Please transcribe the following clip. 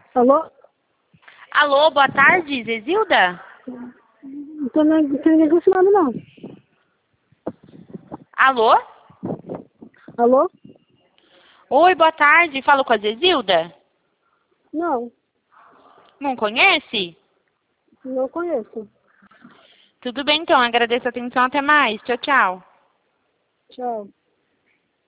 Alô? Alô, boa tarde, Zezilda? Não tem ninguém com esse nome, não. Alô? Alô? Oi, boa tarde, falo com a Zezilda? Não, Não conhece? não conheço. Tudo bem então, agradeço a atenção, até mais. Tchau, tchau. Tchau.